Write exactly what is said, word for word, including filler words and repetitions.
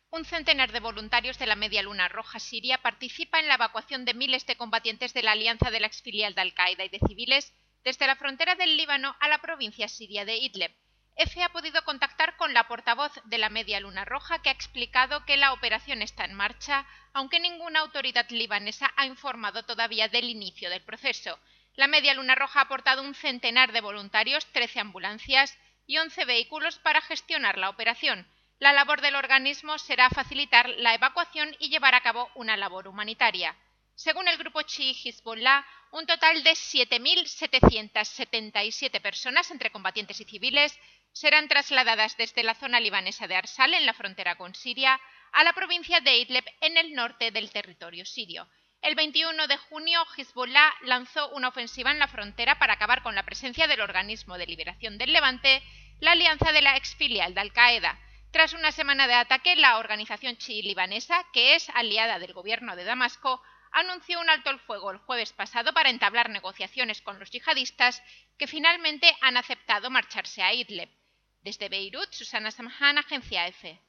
Un centenar de voluntarios de la Media Luna Roja siria participa en la evacuación de miles de combatientes de la alianza de la exfilial de Al-Qaeda y de civiles desde la frontera del Líbano a la provincia siria de Idlib. EFE ha podido contactar con la portavoz de la Media Luna Roja, que ha explicado que la operación está en marcha, aunque ninguna autoridad libanesa ha informado todavía del inicio del proceso. La Media Luna Roja ha aportado un centenar de voluntarios, trece ambulancias y once vehículos para gestionar la operación. La labor del organismo será facilitar la evacuación y llevar a cabo una labor humanitaria. Según el grupo chií Hezbollah, un total de siete mil setecientas setenta y siete personas, entre combatientes y civiles, serán trasladadas desde la zona libanesa de Arsal, en la frontera con Siria, a la provincia de Idlib, en el norte del territorio sirio. El veintiuno de junio, Hezbollah lanzó una ofensiva en la frontera para acabar con la presencia del Organismo de Liberación del Levante, la alianza de la exfilial de Al-Qaeda. Tras una semana de ataque, la organización chií libanesa, que es aliada del gobierno de Damasco, anunció un alto el fuego el jueves pasado para entablar negociaciones con los yihadistas, que finalmente han aceptado marcharse a Idlib. Desde Beirut, Susana Samhan, Agencia EFE.